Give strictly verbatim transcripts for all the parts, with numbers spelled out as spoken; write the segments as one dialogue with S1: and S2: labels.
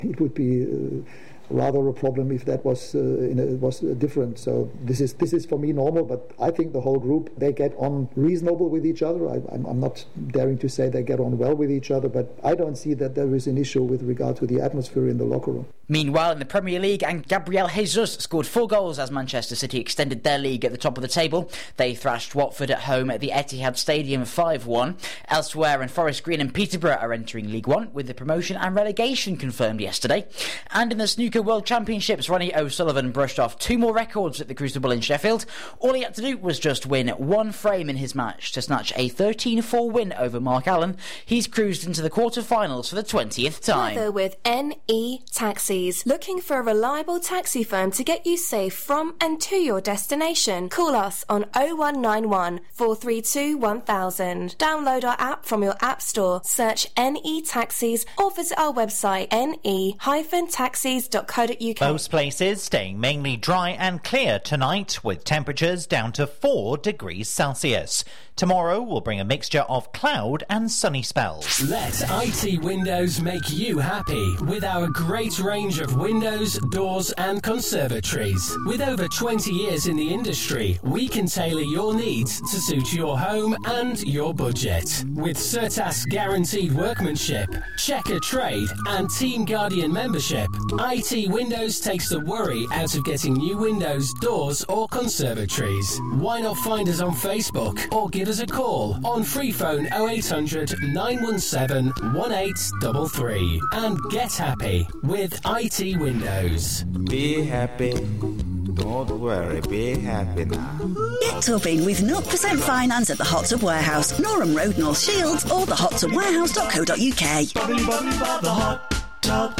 S1: It would be uh, rather a problem if that was uh, in a, was uh, different. So this is this is for me normal, but I think the whole group, they get on reasonable with each other. I, I'm, I'm not daring to say they get on well with each other, but I don't see that there is an issue with regard to the atmosphere in the locker room.
S2: Meanwhile, in the Premier League, and Gabriel Jesus scored four goals as Manchester City extended their league at the top of the table. They thrashed Watford at home at the Etihad Stadium five one. Elsewhere, in Forest Green and Peterborough are entering League One, with the promotion and relegation confirmed yesterday. And in the Snooker World Championships, Ronnie O'Sullivan brushed off two more records at the Crucible in Sheffield. All he had to do was just win one frame in his match to snatch a thirteen four win over Mark Allen. He's cruised into the quarter-finals for the twentieth time.
S3: Together with N E Taxis. Looking for a reliable taxi firm to get you safe from and to your destination? Call us on oh one nine one, four three two, one thousand. Download our app from your app store, search N E Taxis, or visit our website n e dash taxis dot co dot u k.
S4: Most places staying mainly dry and clear tonight, with temperatures down to four degrees Celsius. Tomorrow will bring a mixture of cloud and sunny spells.
S5: Let I T Windows make you happy with our great range of windows, doors and conservatories. With over twenty years in the industry, we can tailor your needs to suit your home and your budget. With Certas guaranteed workmanship, checker trade and Team Guardian membership, I T Windows takes the worry out of getting new windows, doors or conservatories. Why not find us on Facebook or give us a call on free phone oh eight hundred, nine one seven, one eight three three and get happy with I T Windows.
S6: Be happy. Don't worry, be happy now.
S7: Get tubbing with zero percent finance at the Hot Tub Warehouse, Norham Road, North Shields, or the hot tub warehouse dot co dot u k.
S8: Bubbly, bubbly, bubbly, the Hot Tub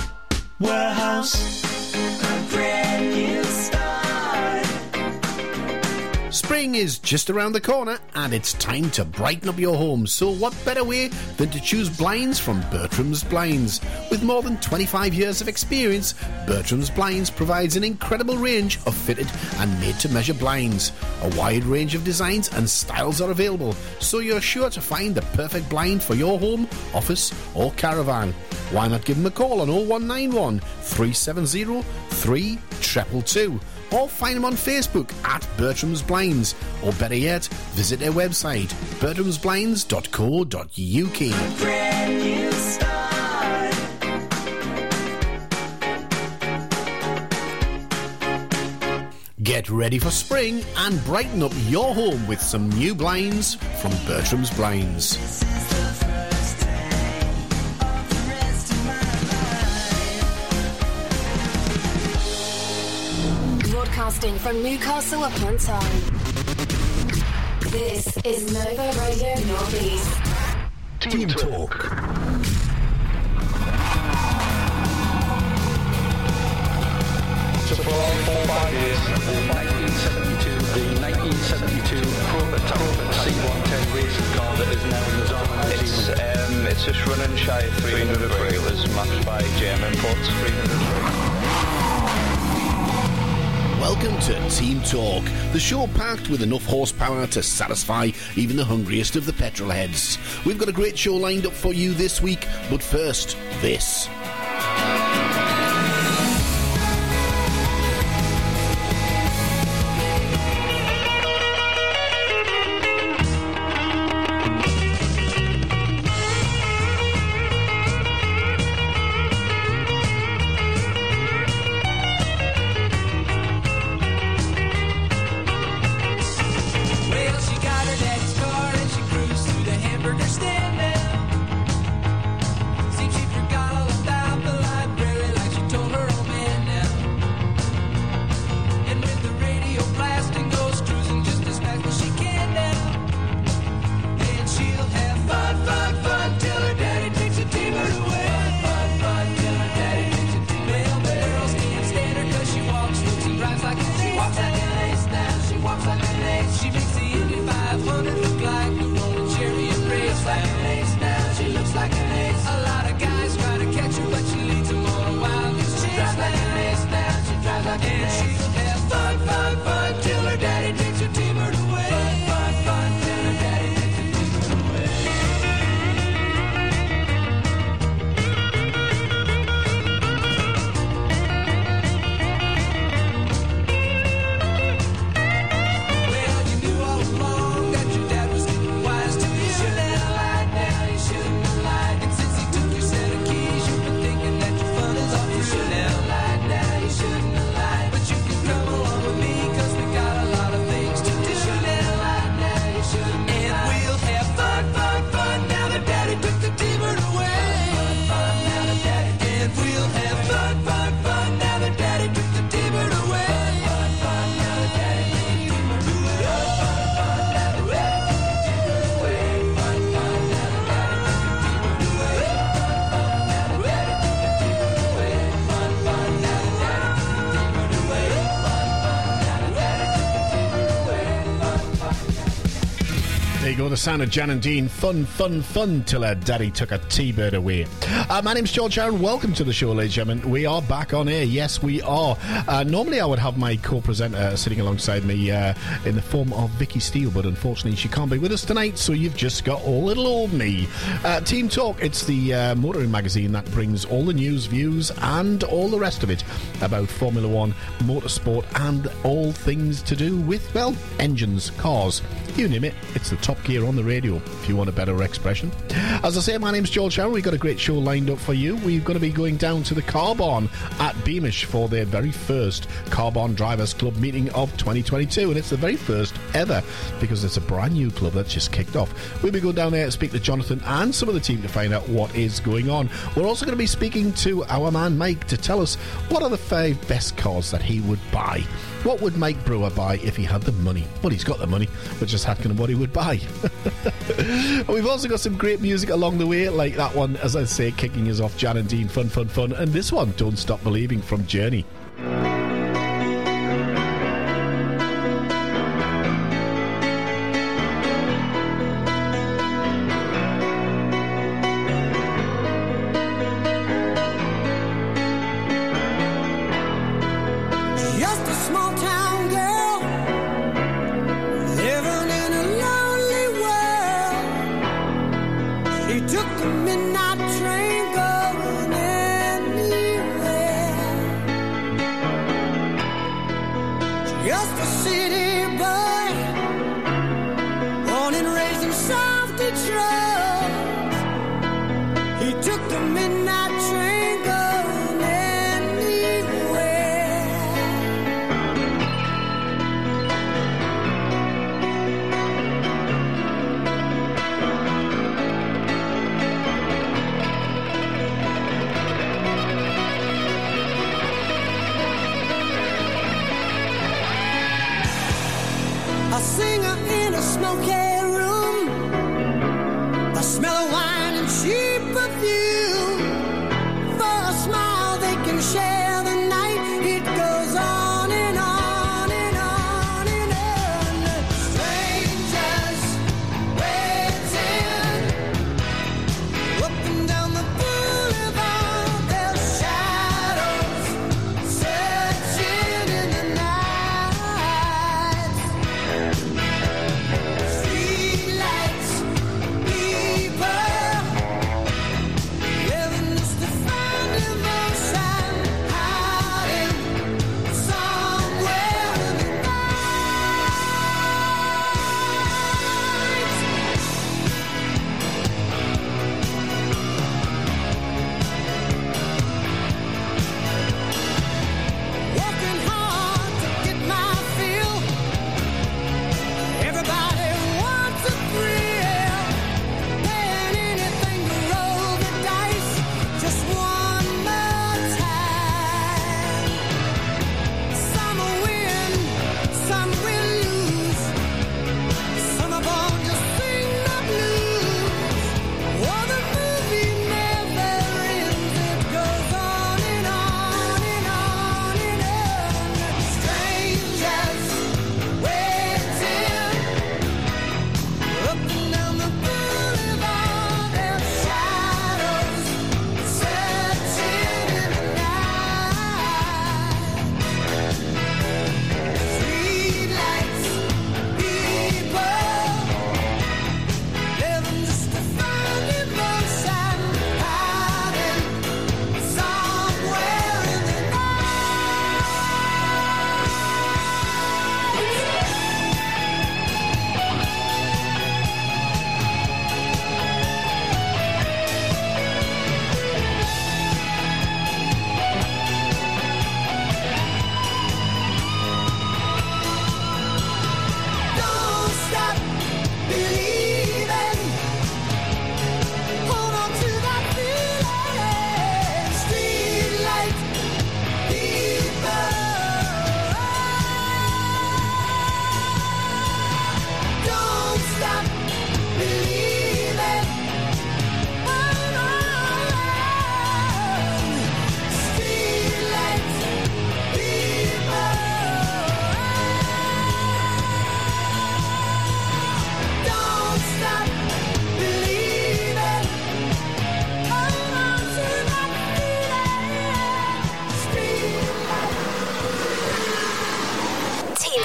S8: Warehouse. A brand new start.
S9: Spring is just around the corner and it's time to brighten up your home, so what better way than to choose blinds from Bertram's Blinds. With more than twenty-five years of experience, Bertram's Blinds provides an incredible range of fitted and made-to-measure blinds. A wide range of designs and styles are available, so you're sure to find the perfect blind for your home, office or caravan. Why not give them a call on oh one nine one, three seven oh, three two two two or find them on Facebook at Bertram's Blinds, or better yet, visit their website bertrams blinds dot co dot u k.
S8: Brand new start.
S9: Get ready for spring and brighten up your home with some new blinds from Bertram's Blinds.
S3: Broadcasting from Newcastle upon Tyne. This is Nova Radio Northeast.
S10: Team Talk.
S11: So for all four or five years, the nineteen seventy-two, the nineteen seventy-two Prototype C one ten racing car that is now in the Zama
S12: It's, um, it's just running shy of three hundred brake. It was matched by J M Imports three hundred brake.
S9: Welcome to Team Talk, the show packed with enough horsepower to satisfy even the hungriest of the petrol heads. We've got a great show lined up for you this week, but first, this.
S8: Seems she forgot all about the library.
S9: ago, the sound of Jan and Dean. Fun, fun, fun till her daddy took a T-bird away. Uh, my name's George Aaron. Welcome to the show, ladies and gentlemen. We are back on air. Yes, we are. Uh, normally, I would have my co-presenter sitting alongside me uh, in the form of Vicky Steele, but unfortunately, she can't be with us tonight, so you've just got all little old me. Uh, Team Talk, it's the uh, motoring magazine that brings all the news, views, and all the rest of it about Formula One, motorsport, and all things to do with, well, engines, cars, you name it. It's the top gear on the radio, if you want a better expression. As I say, my name's George Sharon. We've got a great show lined up for you. We're going to be going down to the Carbon at Beamish for their very first Carbon Drivers Club meeting of twenty twenty-two, and it's the very first ever because it's a brand new club that's just kicked off. We'll be going down there to speak to Jonathan and some of the team to find out what is going on. We're also going to be speaking to our man Mike to tell us what are the five best cars that he would buy. What would Mike Brewer buy if he had the money? Well, he's got the money. We're just asking him what he would buy. We've also got some great music along the way, like that one, as I say, kicking us off, Jan and Dean, Fun, Fun, Fun, and this one, Don't Stop Believing, from Journey.
S13: Living just to find emotion, hiding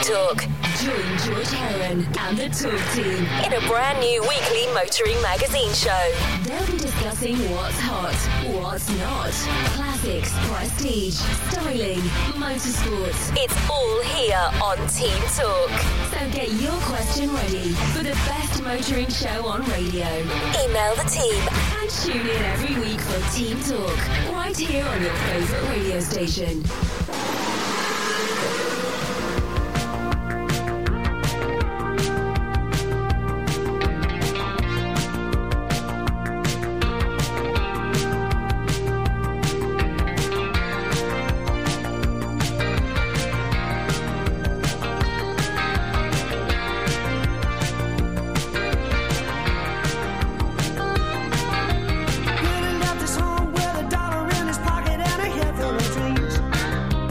S13: Talk.
S14: Join George Heron and the Talk Team
S13: in a brand new weekly motoring magazine show.
S14: They'll be discussing what's hot, what's not, classics, prestige, styling, motorsports.
S13: It's all here on Team Talk.
S14: So get your question ready for the best motoring show on radio.
S13: Email the team
S14: and tune in every week for Team Talk, right here on your favourite radio station.
S8: Living out this home with a dollar in his pocket and a head full of dreams.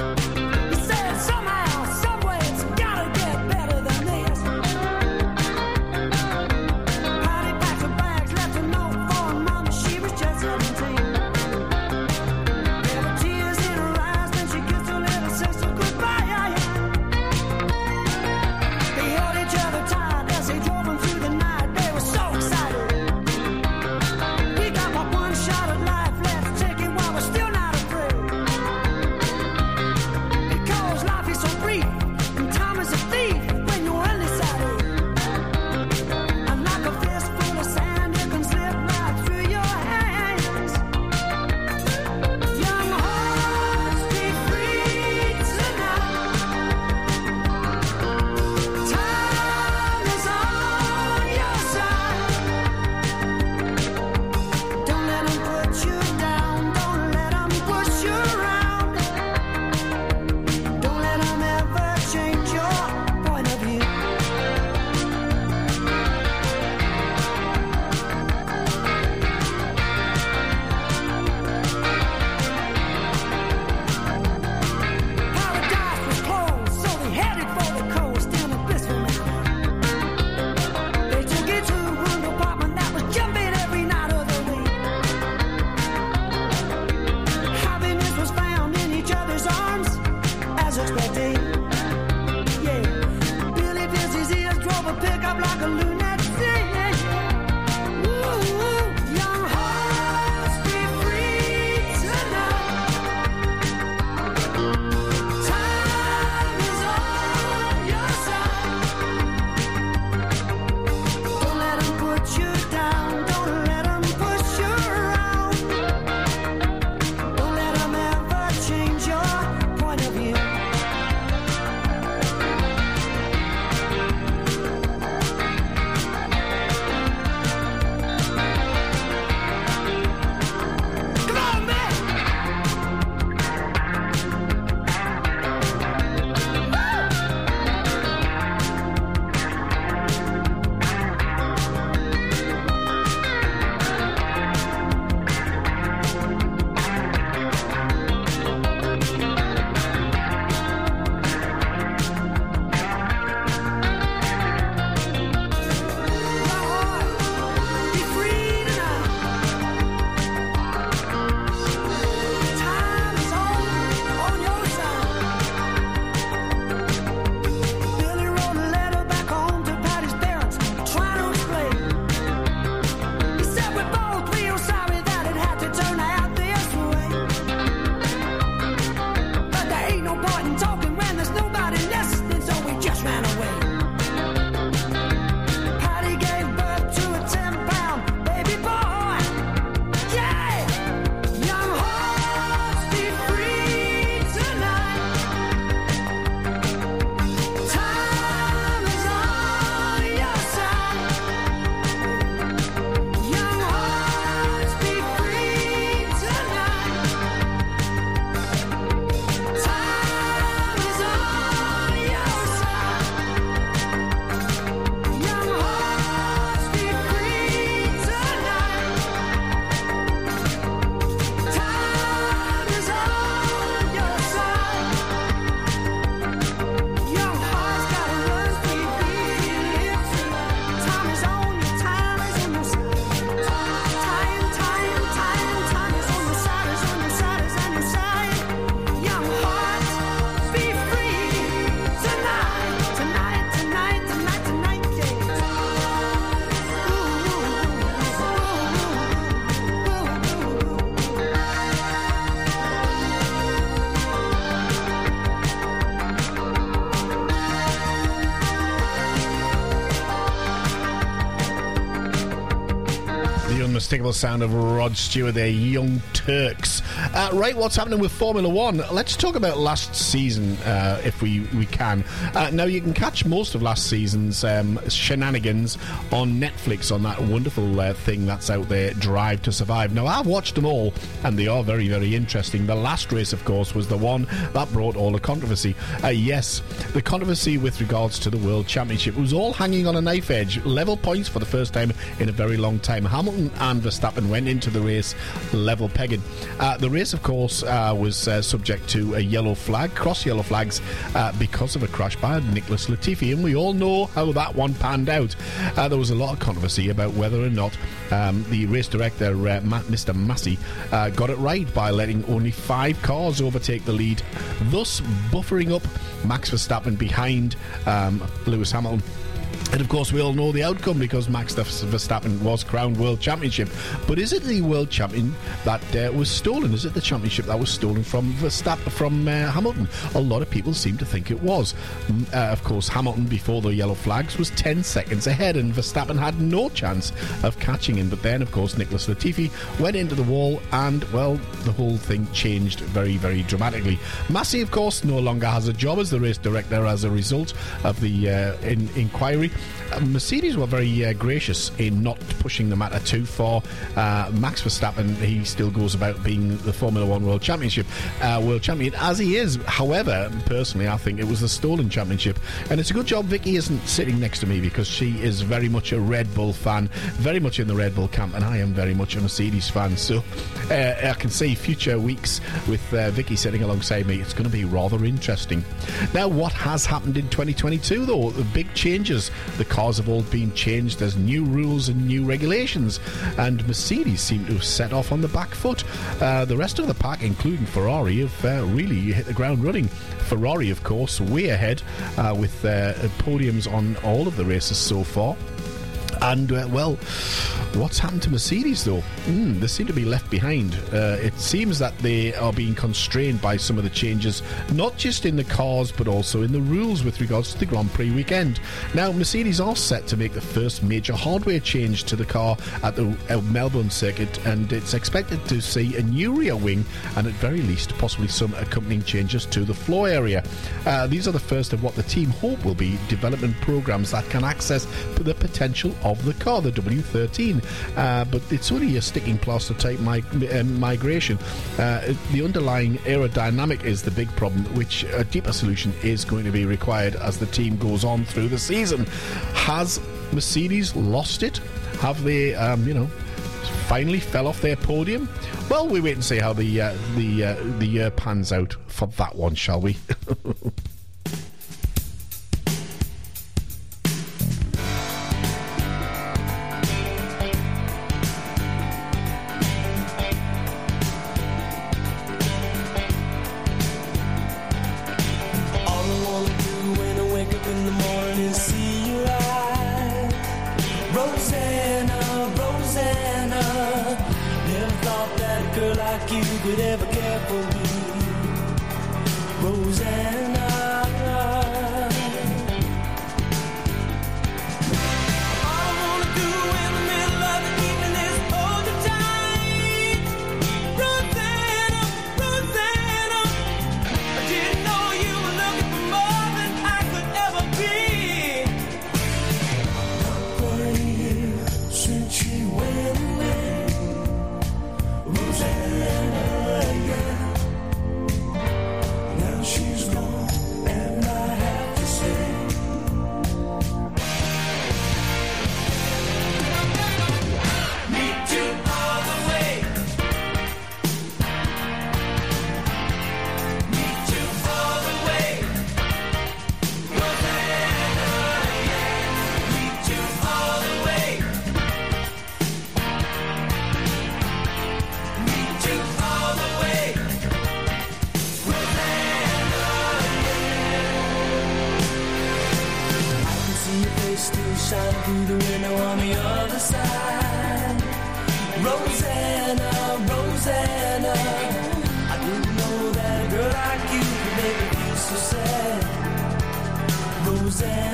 S9: unmistakable sound of Rod Stewart there, Young Turks. Uh, right, what's happening with Formula One? Let's talk about last season, uh, if we, we can. Uh, now, you can catch most of last season's um, shenanigans on Netflix, on that wonderful uh, thing that's out there, Drive to Survive. Now, I've watched them all, and they are very, very interesting. The last race, of course, was the one that brought all the controversy. Uh, yes, the controversy with regards to the World Championship was all hanging on a knife edge. Level points for the first time in a very long time. Hamilton and Verstappen went into the race level pegging. Uh, the race, of course, uh, was uh, subject to a yellow flag, cross yellow flags, uh, because of a crash by Nicholas Latifi, and we all know how that one panned out. Uh, there was a lot of controversy about whether or not um, the race director, uh, Mister Massey, uh, got it right by letting only five cars overtake the lead, thus buffering up Max Verstappen behind um, Lewis Hamilton. And of course we all know the outcome, because Max Verstappen was crowned World Championship. But is it the World Champion that uh, was stolen? Is it the championship that was stolen from Verstappen, from uh, Hamilton? A lot of people seem to think it was. Uh, of course, Hamilton, before the yellow flags, was ten seconds ahead, and Verstappen had no chance of catching him. But then, of course, Nicholas Latifi went into the wall, and, well, the whole thing changed very, very dramatically. Massey, of course, no longer has a job as the race director as a result of the uh, in- inquiry. Uh, Mercedes were very uh, gracious in not pushing the matter too far. Uh, Max Verstappen, he still goes about being the Formula One World Championship uh, World Champion, as he is. However, personally, I think it was the stolen championship, and it's a good job Vicky isn't sitting next to me, because she is very much a Red Bull fan, very much in the Red Bull camp, and I am very much a Mercedes fan. So uh, I can see future weeks with uh, Vicky sitting alongside me. It's going to be rather interesting. Now, what has happened in twenty twenty-two, though? The big changes. The cars have all been changed. There's new rules and new regulations, and Mercedes seem to have set off on the back foot. Uh, the rest of the pack, including Ferrari, have uh, really hit the ground running. Ferrari, of course, way ahead uh, with uh, podiums on all of the races so far. And, uh, well, what's happened to Mercedes, though? Mm, they seem to be left behind. Uh, it seems that they are being constrained by some of the changes, not just in the cars, but also in the rules with regards to the Grand Prix weekend. Now, Mercedes are set to make the first major hardware change to the car at the uh, Melbourne circuit, and it's expected to see a new rear wing, and at very least, possibly some accompanying changes to the floor area. Uh, these are the first of what the team hope will be development programs that can access the potential of the car, the W thirteen, uh, but it's only a sticking plaster type mig- uh, migration. Uh, the underlying aerodynamic is the big problem, which a deeper solution is going to be required as the team goes on through the season. Has Mercedes lost it? Have they, um, you know, finally fell off their podium? Well, we wait and see how the uh, the uh, the year pans out for that one, shall we?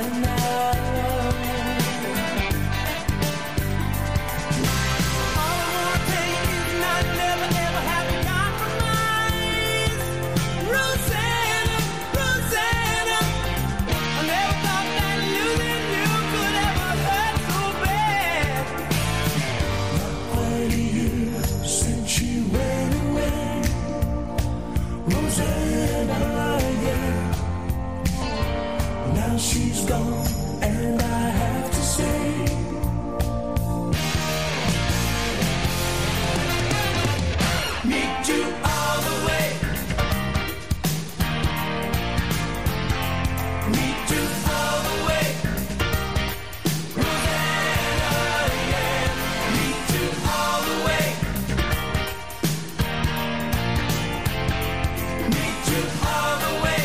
S8: Rosanna, Now she's gone, and I have to say, meet you all the way. Meet you all the way. Rosanna, yeah. Meet you all the way. Meet you all the way.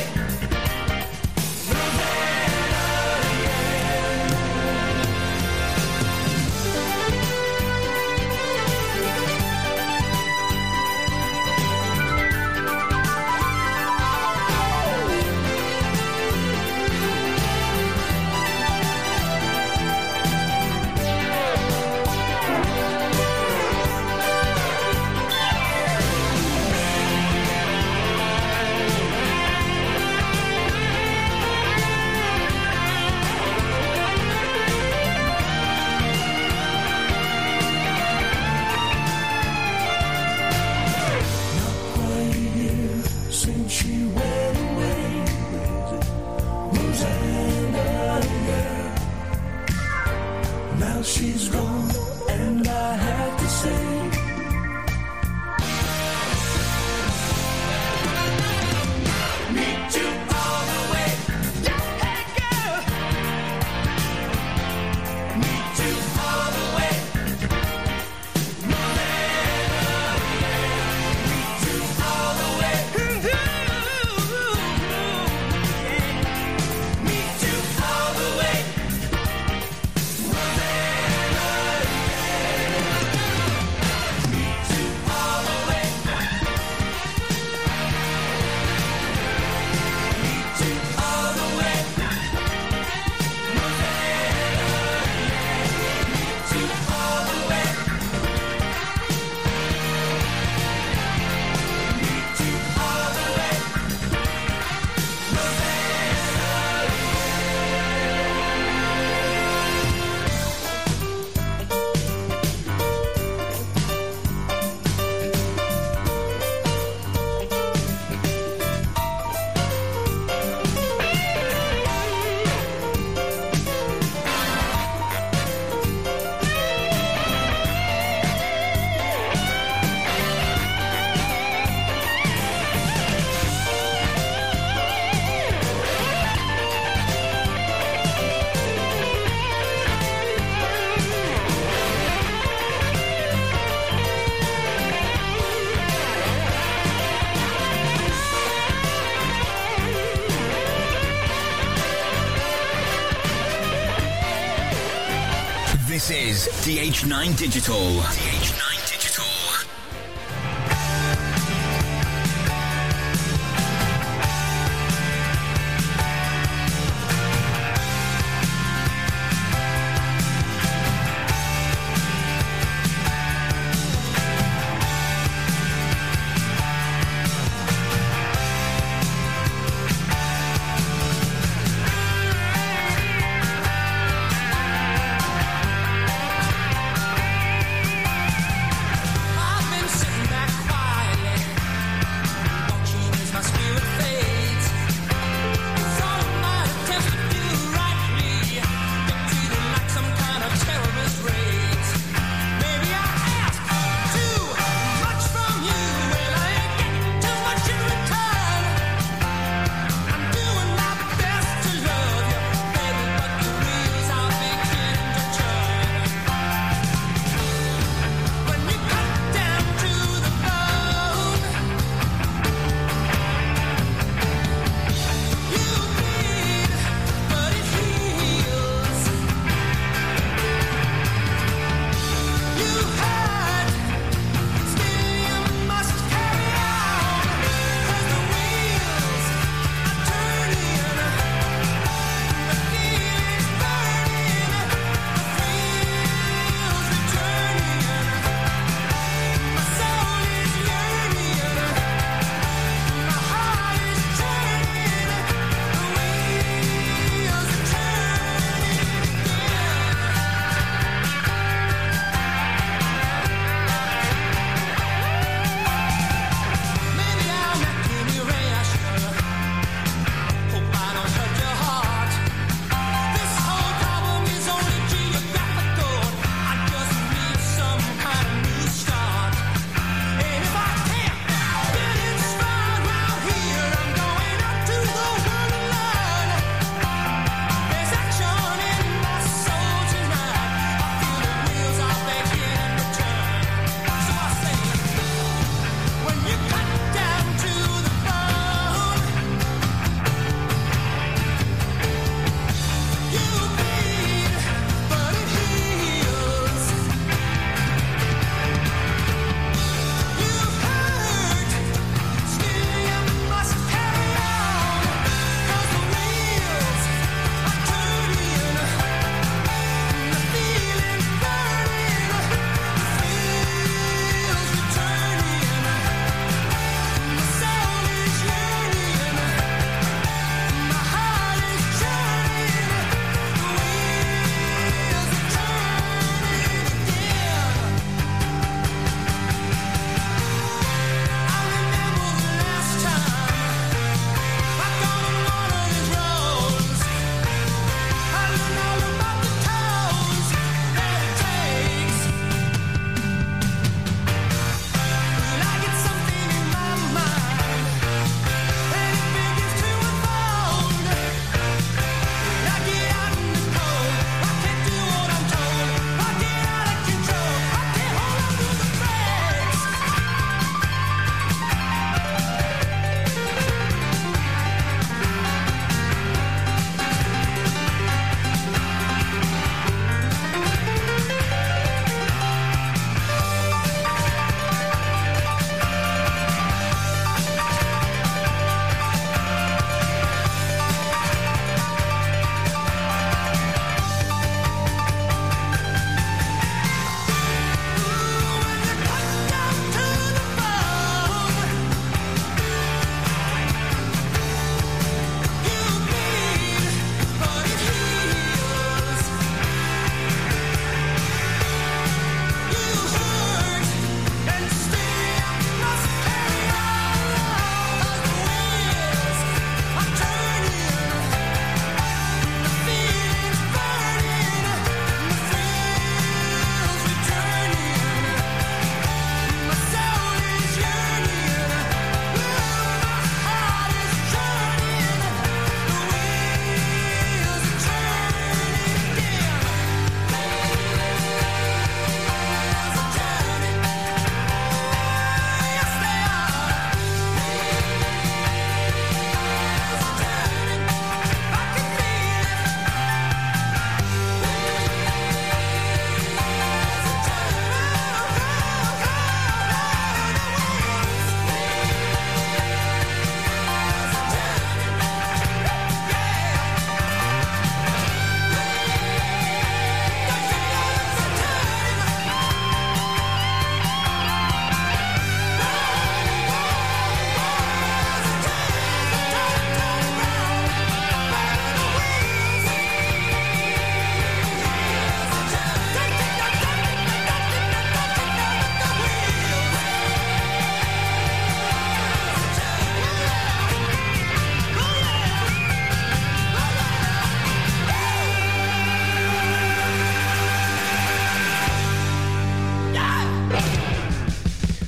S8: Since she went away, Rosanna, yeah. Now she's gone, and I have to say, meet you all the way. Yeah, girl. Meet you all the way.
S15: This is D H nine Digital. D H nine Digital.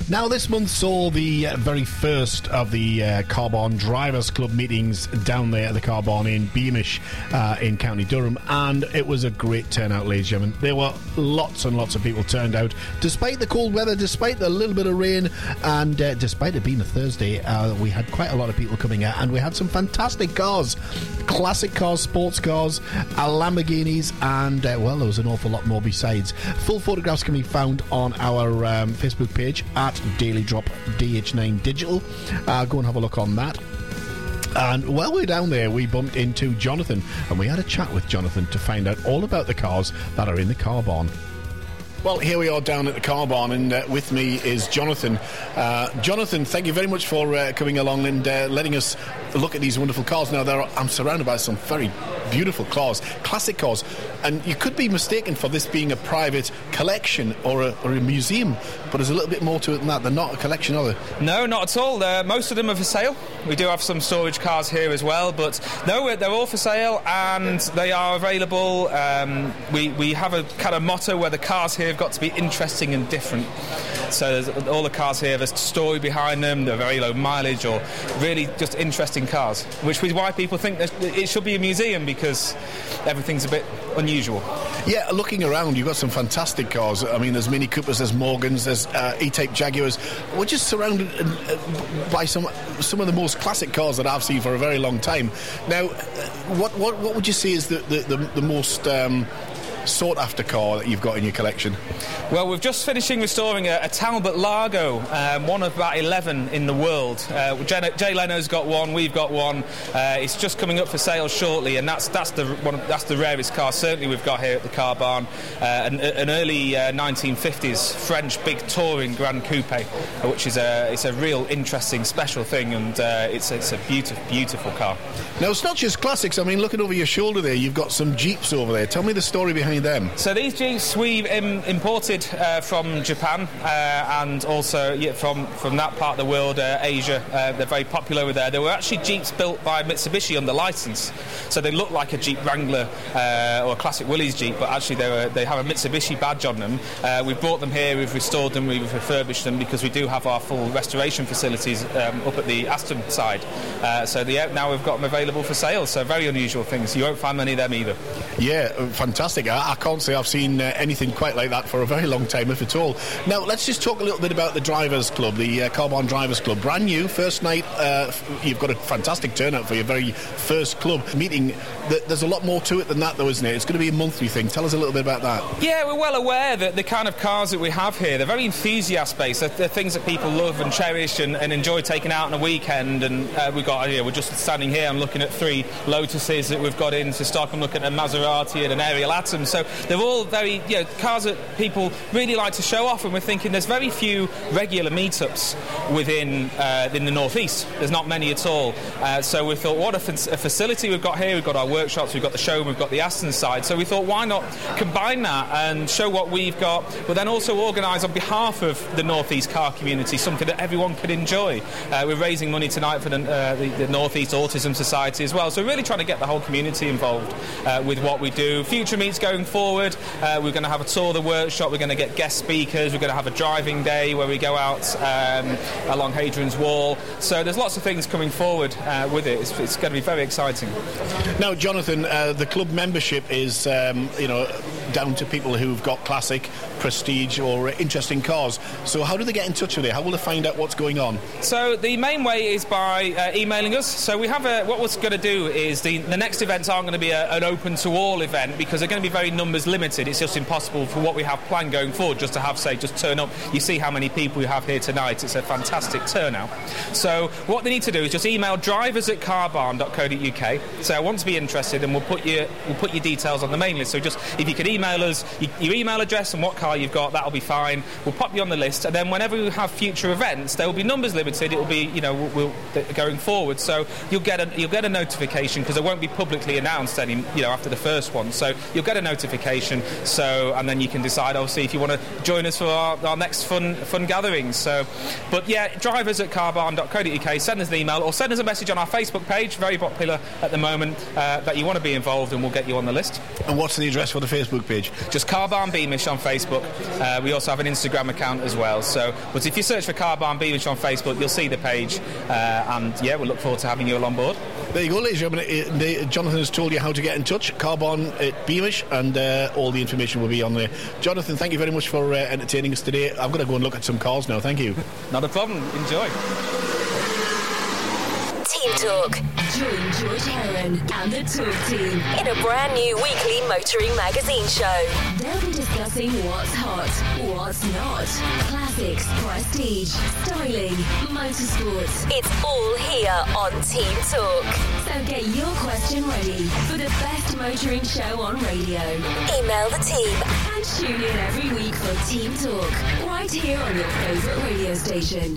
S9: Now, this month saw the uh, very first of the uh, Carbon Drivers Club meetings down there at the Carbon in Beamish uh, in County Durham, and it was a great turnout, ladies and gentlemen. There were lots and lots of people turned out, despite the cold weather, despite the little bit of rain, and uh, despite it being a Thursday, uh, we had quite a lot of people coming out, and we had some fantastic cars, classic cars, sports cars, uh, Lamborghinis, and uh, well, there was an awful lot more besides. Full photographs can be found on our um, Facebook page at Daily Drop D H nine Digital. Uh, go and have a look on that. And while we're down there, we bumped into Jonathan, and we had a chat with Jonathan to find out all about the cars that are in the Carbon. Well, here we are down at the Carbon, and uh, with me is Jonathan. Uh, Jonathan, thank you very much for uh, coming along and uh, letting us look at these wonderful cars. Now, there are, I'm surrounded by some very beautiful cars, classic cars, and you could be mistaken for this being a private collection or a, or a museum, but there's a little bit more to it than that. They're not a collection, are they?
S16: No, not at all. Uh, most of them are for sale. We do have some storage cars here as well, but no, they're all for sale, and they are available. Um, we, we have a kind of motto where the cars here have got to be interesting and different. So there's, all the cars here, there's a story behind them, they're very low mileage or really just interesting cars, which is why people think that it should be a museum, because everything's a bit unusual.
S9: Yeah, looking around, you've got some fantastic cars. I mean, there's Mini Coopers, there's Morgans, there's uh, E-Type Jaguars. We're just surrounded uh, by some some of the most classic cars that I've seen for a very long time. Now, what what, what would you say is the, the, the, the most... Um, sought after car that you've got in your collection?
S16: Well, we're just finishing restoring a, a Talbot Largo, um, one of about eleven in the world. Uh, Jay, Jay Leno's got one, we've got one. Uh, it's just coming up for sale shortly, and that's that's the one of, that's the rarest car certainly we've got here at the Carbon. Uh, an, an early uh, nineteen fifties French big touring Grand Coupe, uh, which is a it's a real interesting special thing, and uh, it's it's a beautiful beautiful car.
S9: Now, it's not just classics. I mean, looking over your shoulder there, you've got some Jeeps over there. Tell me the story behind them.
S16: So these Jeeps we've um, imported uh, from Japan uh, and also yeah, from, from that part of the world, uh, Asia. Uh, they're very popular over there. They were actually Jeeps built by Mitsubishi under licence. So they look like a Jeep Wrangler uh, or a classic Willys Jeep, but actually they, were, they have a Mitsubishi badge on them. Uh, we've brought them here, we've restored them, we've refurbished them because we do have our full restoration facilities um, up at the Aston side. Uh, so the, now we've got them available for sale. So very unusual things. You won't find many of them either.
S9: Yeah, fantastic. I, I can't say I've seen uh, anything quite like that for a very long time, if at all. Now, let's just talk a little bit about the Drivers Club, the uh, Carbon Drivers Club. Brand new, first night. Uh, you've got a fantastic turnout for your very first club meeting. There's a lot more to it than that, though, isn't it? It's going to be a monthly thing. Tell us a little bit about that.
S16: Yeah, we're well aware that the kind of cars that we have here, they're very enthusiast-based. They're, they're things that people love and cherish and, and enjoy taking out on a weekend. And uh, we've got, yeah, we're just standing here. I'm looking at three Lotuses that we've got into stock. I'm looking at a Maserati and an Ariel Atom. So they're all very, you know, cars that people really like to show off. And we're thinking there's very few regular meetups within uh, in the northeast. There's not many at all. Uh, so we thought, what a, f- a facility we've got here. We've got our workshops, we've got the showroom, we've got the Aston side. So we thought, why not combine that and show what we've got, but then also organise on behalf of the northeast car community something that everyone could enjoy. Uh, we're raising money tonight for the, uh, the, the Northeast Autism Society as well. So we're really trying to get the whole community involved uh, with what we do. Future meets going forward. Uh, we're going to have a tour of the workshop. We're going to get guest speakers. We're going to have a driving day where we go out um, along Hadrian's Wall. So there's lots of things coming forward uh, with it. It's, it's going to be very exciting.
S9: Now, Jonathan, uh, the club membership is, um, you know, down to people who've got classic, prestige or interesting cars. So how do they get in touch with you? How will they find out what's going on?
S16: So the main way is by uh, emailing us. So we have a, what we're going to do is the, the next events aren't going to be a, an open to all event because they're going to be very numbers limited. It's just impossible for what we have planned going forward just to have, say, just turn up. You see how many people we have here tonight. It's a fantastic turnout. So what they need to do is just email drivers at carbon dot co dot uk. So I want to be interested, and we'll put your we'll put your details on the main list. So just if you could email us your, your email address and what car you've got, that'll be fine. We'll pop you on the list, and then whenever we have future events, there will be numbers limited. It will be, you know, we'll, we'll going forward. So you'll get a you'll get a notification because it won't be publicly announced any, you know, after the first one. So you'll get a notification. So and then you can decide, obviously, if you want to join us for our, our next fun fun gatherings. So, but yeah, drivers at carbon dot co dot uk. Send us an email or send us a message on our Facebook page. Very popular at the moment. Uh, that you want to be involved, and we'll get you on the list.
S9: And what's the address for the Facebook
S16: page. Just Car Barn Beamish on Facebook. Uh, we also have an Instagram account as well. So, but if you search for Car Barn Beamish on Facebook, you'll see the page. Uh, and yeah, we'll look forward to having you all on board.
S9: There you go, ladies and gentlemen. Jonathan has told you how to get in touch. Car Barn at Beamish, and uh, all the information will be on there. Jonathan, thank you very much for uh, entertaining us today. I'm going to go and look at some cars now. Thank you.
S16: Not a problem. Enjoy.
S13: Team Talk.
S14: Join George Heron and the Talk Team
S13: in a brand new weekly motoring magazine show.
S14: They'll be discussing what's hot, what's not, classics, prestige, styling, motorsports.
S13: It's all here on Team Talk.
S14: So get your question ready for the best motoring show on radio.
S13: Email the team
S14: and tune in every week for Team Talk, right here on your favourite radio station.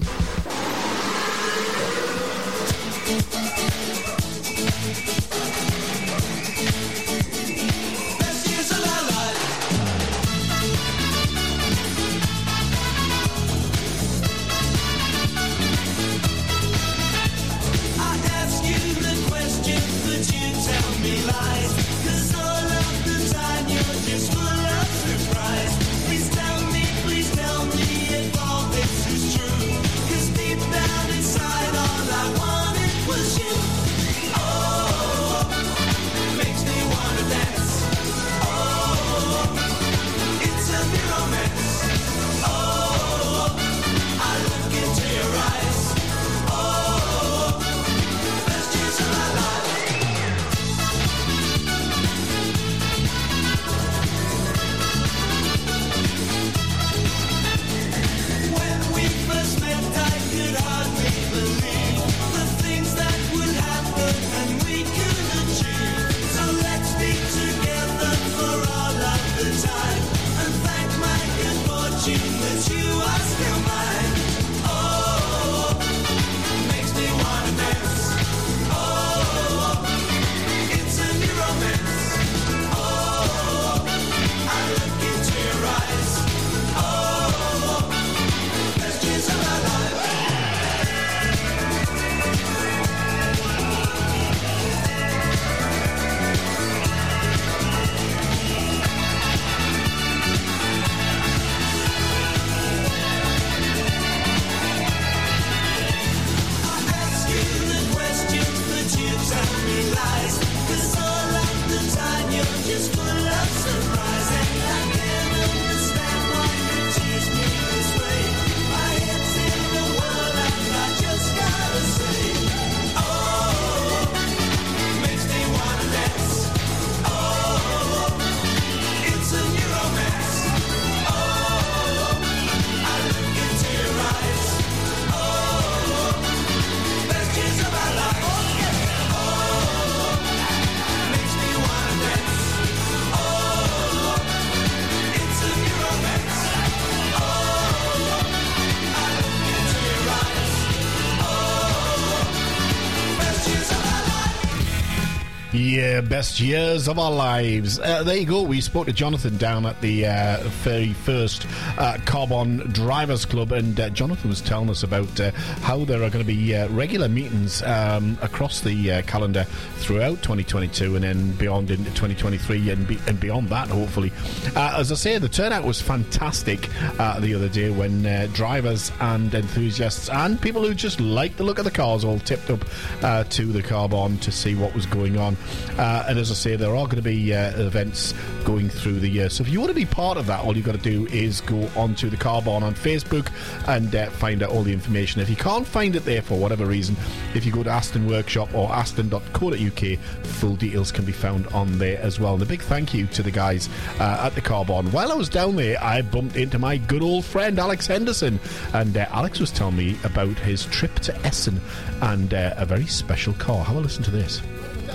S9: Yeah, best years of our lives. Uh, there you go. We spoke to Jonathan down at the uh, very first uh, Carbon Drivers Club, and uh, Jonathan was telling us about uh, how there are going to be uh, regular meetings um, across the uh, calendar throughout twenty twenty-two and then beyond into twenty twenty-three and, be- and beyond that, hopefully. Uh, as I say, the turnout was fantastic uh, the other day when uh, drivers and enthusiasts and people who just like the look of the cars all tipped up uh, to the Carbon to see what was going on. Uh, and as I say, there are going to be uh, events going through the year. So if you want to be part of that, all you've got to do is go onto the Carbon on Facebook and uh, find out all the information. If you can't find it there for whatever reason, if you go to Aston Workshop or aston dot co dot uk, full details can be found on there as well. And a big thank you to the guys uh, at the Carbon. While I was down there, I bumped into my good old friend Alex Henderson, and uh, Alex was telling me about his trip to Essen and uh, a very special car. Have a listen to this.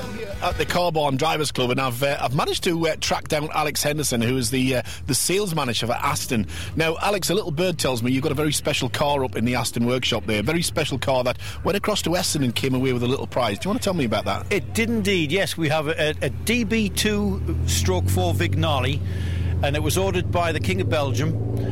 S9: At the Carbon Drivers Club, and I've uh, I've managed to uh, track down Alex Henderson, who is the uh, the sales manager for Aston. Now, Alex, a little bird tells me you've got a very special car up in the Aston workshop there, a very special car that went across to Essen and came away with a little prize. Do you want to tell me about that?
S17: It did indeed, yes. We have a, a D B two stroke four Vignale, and it was ordered by the King of Belgium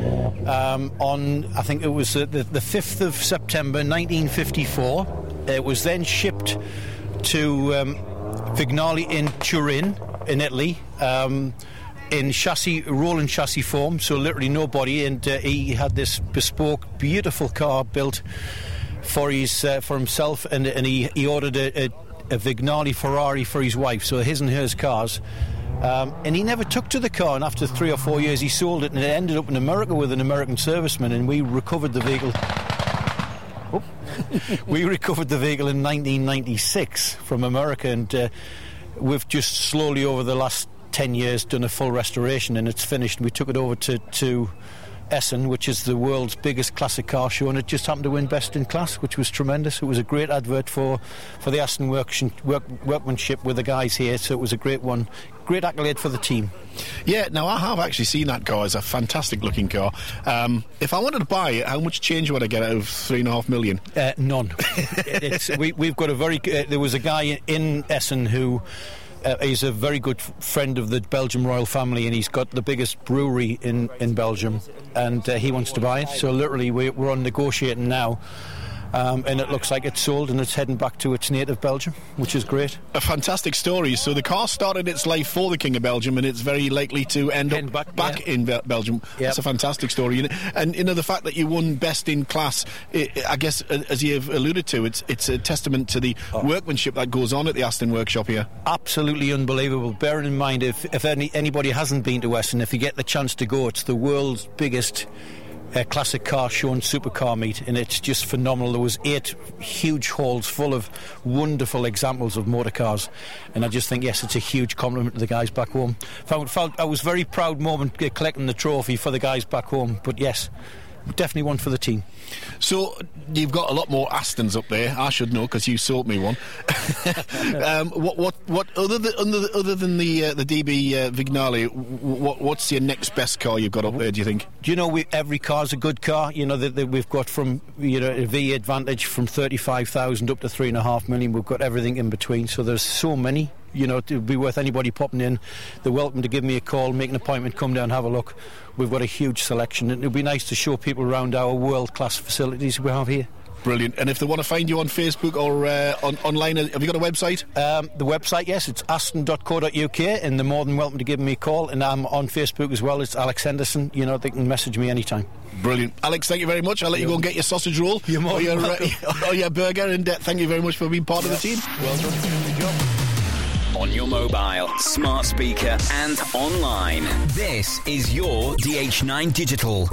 S17: um, on, I think it was uh, the, the fifth of September nineteen fifty-four. It was then shipped to Um, Vignale in Turin, in Italy, um, in chassis, rolling chassis form, so literally no body, and uh, he had this bespoke, beautiful car built for his uh, for himself, and, and he, he ordered a, a, a Vignali Ferrari for his wife, so his and hers cars. Um, and he never took to the car, and after three or four years he sold it, and it ended up in America with an American serviceman, and we recovered the vehicle. Oh. we recovered the vehicle in nineteen ninety-six from America, and uh, we've just slowly over the last ten years done a full restoration, and it's finished. We took it over to, to Essen, which is the world's biggest classic car show, and it just happened to win Best in Class, which was tremendous. It was a great advert for, for the Aston work, work, workmanship with the guys here, so it was a great one. Great accolade for the team.
S9: Yeah, now I have actually seen that car. It's a fantastic looking car. Um, if I wanted to buy it, how much change would I get out of three and a half million?
S17: Uh, none. it's, we, we've got a very... Uh, there was a guy in Essen who... Uh, he's a very good f- friend of the Belgium royal family, and he's got the biggest brewery in, in Belgium, and uh, he wants to buy it. So literally we, we're on negotiating now, um, and it looks like it's sold and it's heading back to its native Belgium, which is great.
S9: A fantastic story. So the car started its life for the King of Belgium, and it's very likely to end up back, back yeah. in Be- Belgium. Yep. That's a fantastic story. And you know, the fact that you won Best in Class, it, I guess, as you've alluded to, it's it's a testament to the oh. workmanship that goes on at the Aston workshop here.
S17: Absolutely unbelievable. Bearing in mind, if, if any, anybody hasn't been to Essen, if you get the chance to go, it's the world's biggest Uh, classic car show and supercar meet, and it's just phenomenal. There was eight huge halls full of wonderful examples of motor cars, and I just think, yes, it's a huge compliment to the guys back home. Found, felt I was very proud moment uh, collecting the trophy for the guys back home, but yes, definitely one for the team.
S9: So you've got a lot more Astons up there. I should know because you sold me one. um, what what what other than other, other than the uh, the D B uh, Vignali, what what's your next best car you've got up there, do you think?
S17: Do you know, we, every car's a good car. You know that we've got from, you know, a V eight Vantage from thirty-five thousand up to three and a half million. We've got everything in between. So there's so many. You know, it would be worth anybody popping in. They're welcome to give me a call, make an appointment, come down, have a look. We've got a huge selection, and it would be nice to show people around our world-class facilities we have here.
S9: Brilliant. And if they want to find you on Facebook or uh, on, online, have you got a website?
S17: Um, the website, yes, it's aston dot co dot uk, and they're more than welcome to give me a call. And I'm on Facebook as well. It's Alex Henderson. You know, they can message me anytime.
S9: Brilliant. Alex, thank you very much. I'll let you go and get your sausage roll
S17: You're more
S9: or, your,
S17: welcome.
S9: uh, or your burger, and uh, thank you very much for being part of the team.
S17: Well done. Good job.
S15: On your mobile, smart speaker and online. This is your D H nine Digital.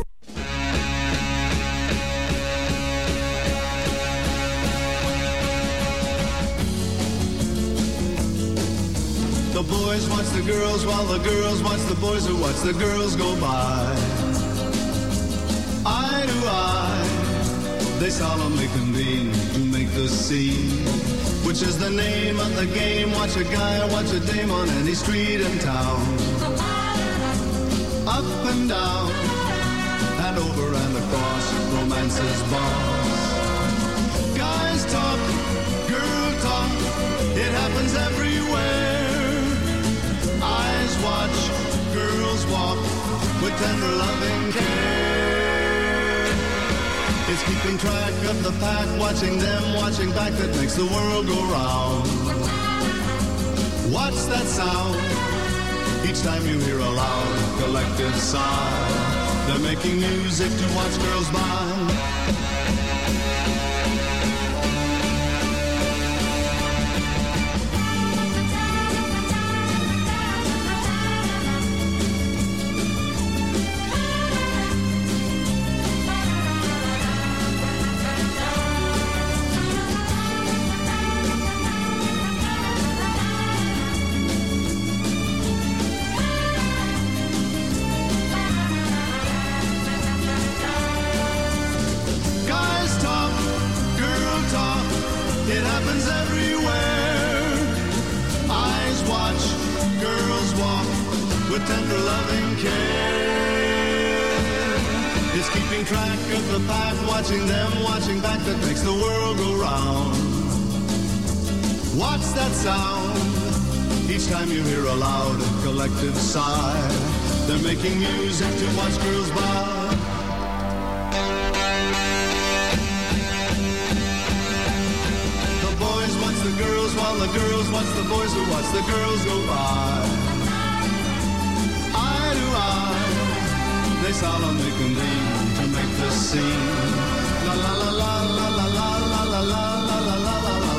S18: The boys watch the girls while the girls watch the boys who watch the girls go by. Eye to eye, they solemnly convene to make the scene, which is the name of the game. Watch a guy or watch a dame on any street in town. Up and down, and over and across, romance's boss. Guys talk, girl talk, it happens everywhere. Eyes watch, girls walk, with tender loving care. It's keeping track of the pack, watching them, watching back, that makes the world go round. What's that sound? Each time you hear a loud collective sigh, they're making music to watch girls by. With tender loving care, it's keeping track of the pack, watching them, watching back, that makes the world go round. What's that sound? Each time you hear a loud collective sigh, they're making music to watch girls by. The boys watch the girls while the girls watch the boys who watch the girls go by. they solemnly convene to make the scene. La la la la la la la la la la la la la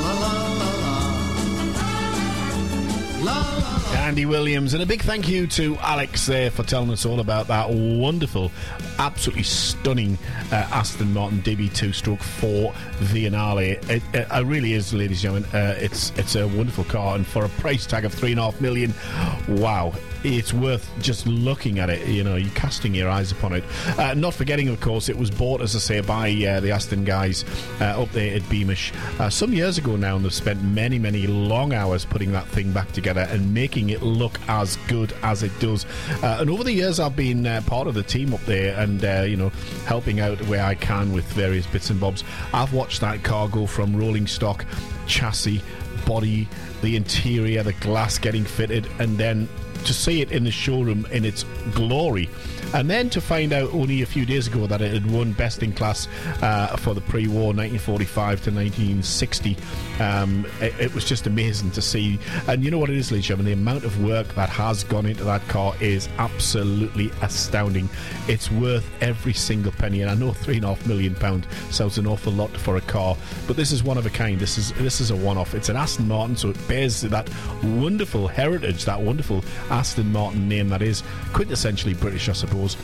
S18: la la la.
S9: Andy Williams, and a big thank you to Alex there for telling us all about that wonderful, absolutely stunning uh, Aston Martin D B two stroke four Viennale. It, it, it really is, ladies and gentlemen. Uh, it's it's a wonderful car, and for a price tag of three and a half million, wow, it's worth just looking at it. You know, you're casting your eyes upon it. Uh, not forgetting, of course, it was bought, as I say, by uh, the Aston guys uh, up there at Beamish uh, some years ago now, and they've spent many, many long hours putting that thing back together and making it look as good as it does. Uh, and over the years, I've been uh, part of the team up there, and uh, you know, helping out where I can with various bits and bobs. I've watched that car go from rolling stock, chassis, body, the interior, the glass getting fitted, and then to see it in the showroom in its glory, and then to find out only a few days ago that it had won Best in Class uh, for the pre-war nineteen forty-five to nineteen sixty. Um, it, it was just amazing to see. And you know what it is, ladies and gentlemen, the amount of work that has gone into that car is absolutely astounding. It's worth every single penny, and I know three and a half million pound sounds an awful lot for a car, but this is one of a kind. This is this is a one-off. It's an Aston Martin, so it bears that wonderful heritage, that wonderful Aston Martin name that is quintessentially British, I suppose.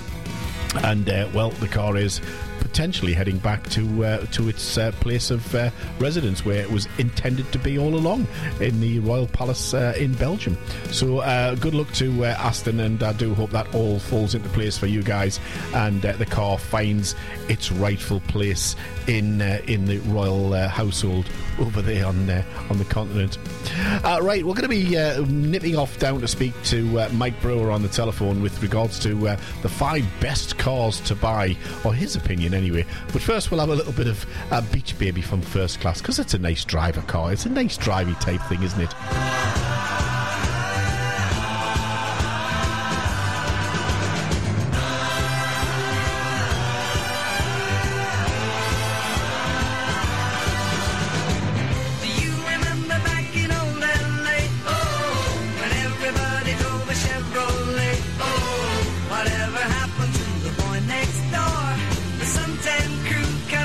S9: And uh, well, the car is potentially heading back to uh, to its uh, place of uh, residence, where it was intended to be all along, in the Royal Palace uh, in Belgium. So uh, good luck to uh, Aston, and I do hope that all falls into place for you guys, and uh, the car finds its rightful place in uh, in the royal uh, household over there on uh, on the continent. Uh, right, we're going to be uh, nipping off down to speak to uh, Mike Brewer on the telephone with regards to uh, the five best cars to buy, or his opinion anyway. But first we'll have a little bit of uh, Beach Baby from First Class, because it's a nice driver car. It's a nice drivey type thing, isn't it?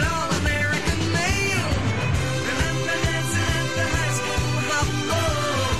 S8: Remember dancing at the high school hop, oh,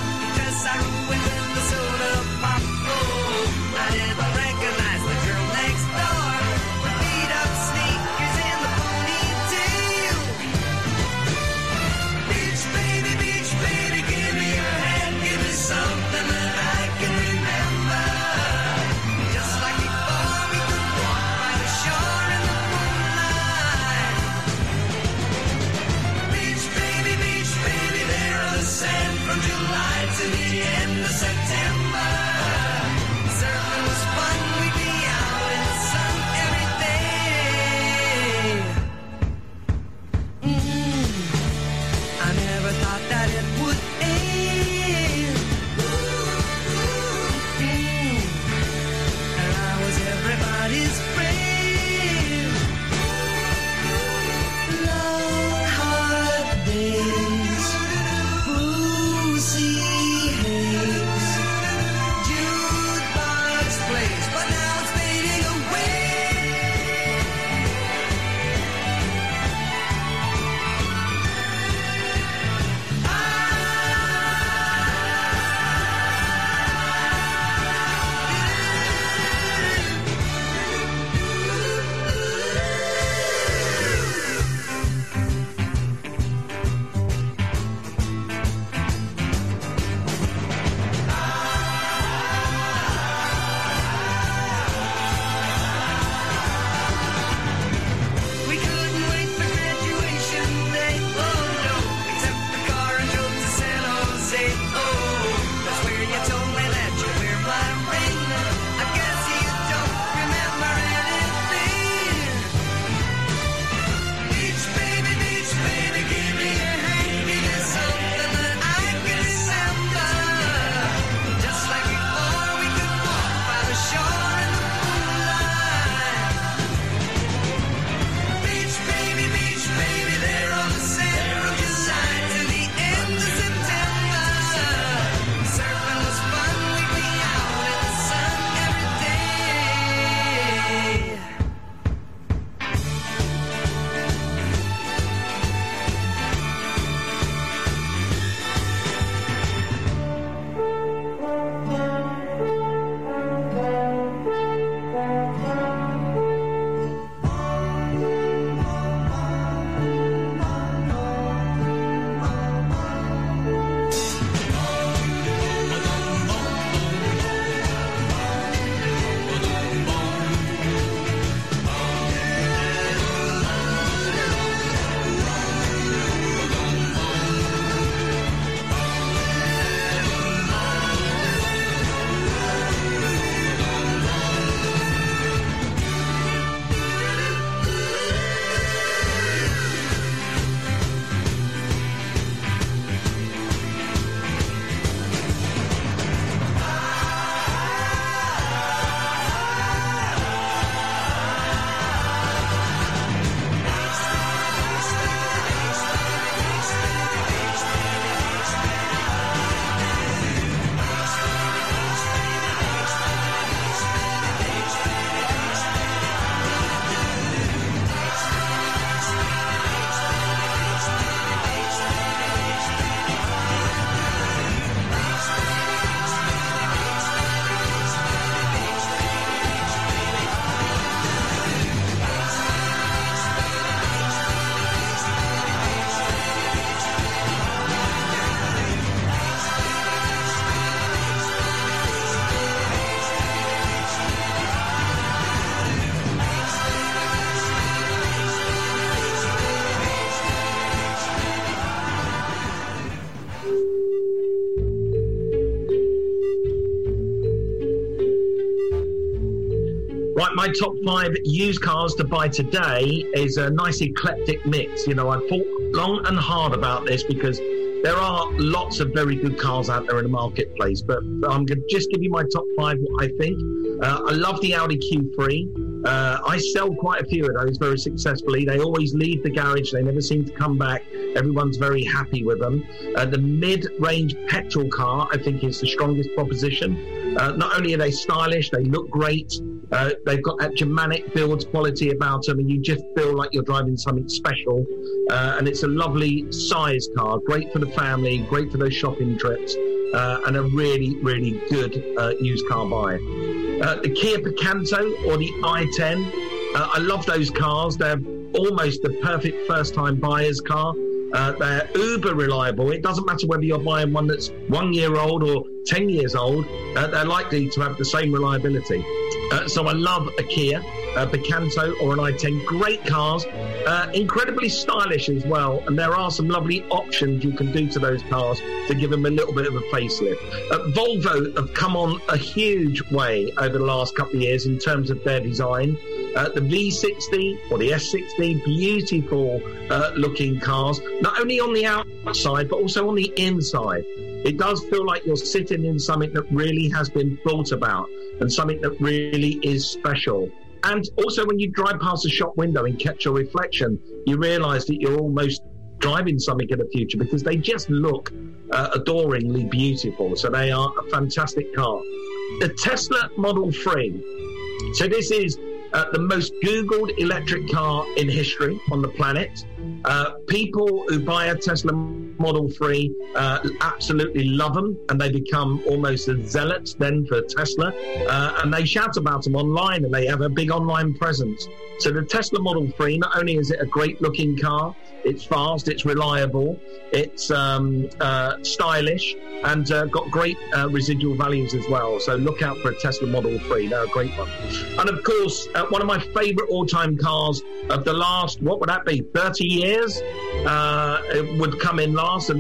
S19: Right, my top five used cars to buy today is a nice eclectic mix. You know, I thought long and hard about this because there are lots of very good cars out there in the marketplace, but I'm going to just give you my top five, what I think. Uh, I love the Audi Q three. Uh, I sell quite a few of those very successfully. They always leave the garage. They never seem to come back. Everyone's very happy with them. Uh, the mid-range petrol car, I think, is the strongest proposition. Uh, not only are they stylish, they look great. Uh, they've got that Germanic build quality about them, and you just feel like you're driving something special. Uh, and it's a lovely size car, great for the family, great for those shopping trips, uh, and a really, really good uh, used car buy. Uh, the Kia Picanto or the i ten, uh, I love those cars. They're almost the perfect first-time buyer's car. Uh, they're uber reliable. It doesn't matter whether you're buying one that's one year old or ten years old, uh, they're likely to have the same reliability. Uh, so I love a Kia, a Picanto or an i ten. Great cars, uh, incredibly stylish as well. And there are some lovely options you can do to those cars to give them a little bit of a facelift. Uh, Volvo have come on a huge way over the last couple of years in terms of their design. Uh, the V sixty or the S sixty, beautiful uh, looking cars, not only on the outside, but also on the inside. It does feel like you're sitting in something that really has been thought about and something that really is special. And also when you drive past a shop window and catch your reflection, you realise that you're almost driving something in the future because they just look uh, adoringly beautiful. So they are a fantastic car. The Tesla Model three. So this is Uh, the most Googled electric car in history on the planet. Uh, people who buy a Tesla Model three uh, absolutely love them, and they become almost a zealot then for Tesla. Uh, and they shout about them online, and they have a big online presence. So the Tesla Model three, not only is it a great-looking car, it's fast, it's reliable, it's um, uh, stylish, and uh, got great uh, residual values as well. So look out for a Tesla Model three. They're a great one. And of course, uh, one of my favourite all-time cars of the last, what would that be, thirty years? Uh, it would come in last. And